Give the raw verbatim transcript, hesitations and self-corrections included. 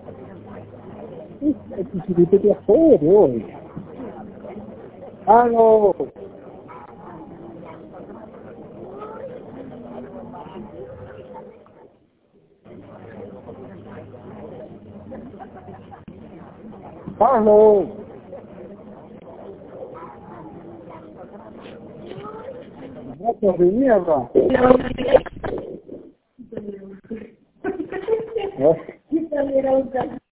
È che si ripete a fuori poi. Allo! Allo! Guarda che mierda! Eh?